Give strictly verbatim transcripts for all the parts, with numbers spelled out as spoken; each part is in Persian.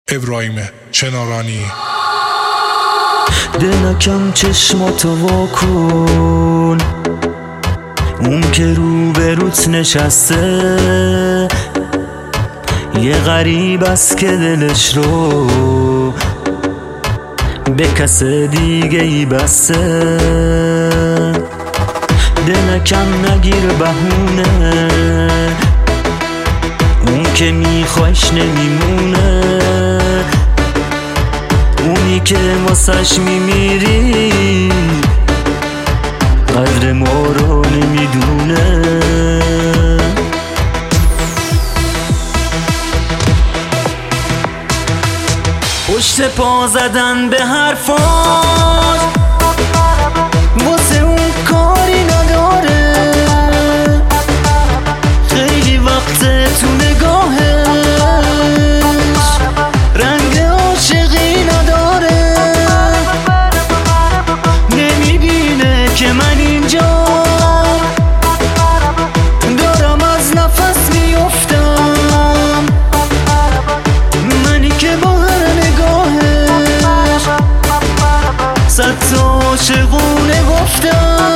ابراهیم چنارانی. دلکم چشماتو واکن، اون که رو به روت نشسته یه غریب است که دلش رو به کس دیگه ای بسته. دلکم نگیر بهونه، اون که میخوایش نمیمونه، اونی که واسش میمیری قدر ما رو نمیدونه. پشت پا زدن به حرفاش واسه اون کاری نداره، خیلی وقت تو نگاهش رنگ عاشقی نداره، نمیبینه که من اینجا دارم از نفس میافتم، منی که با هر نگاهش صد تا عاشقونه گفتم.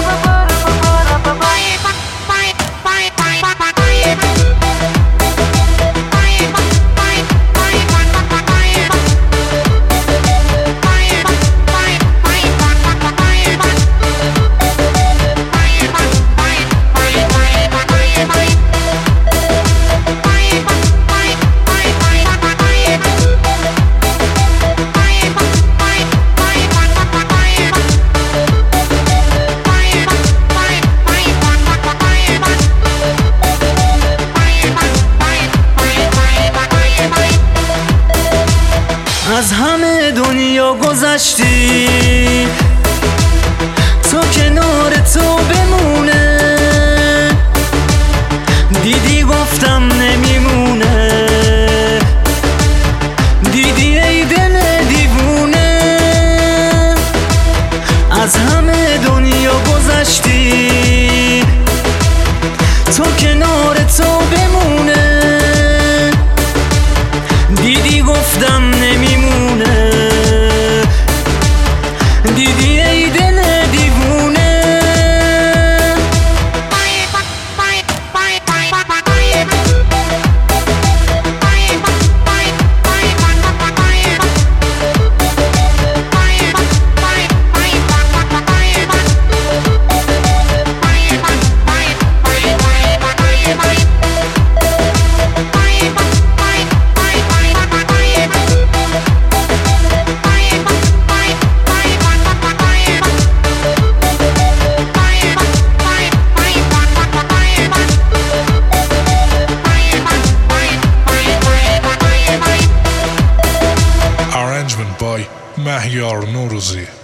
از همه دنیا گذشتی تا کنار تو بمونه، دیدی گفتم نمیمونه، دیدی ای دل دیوونه. از همه دنیا گذشتی تا کنار تو بمونه، دیدی گفتم نمیمونه، دیدی ای دل دیوونه. Arrangement by مهیار نوروزی.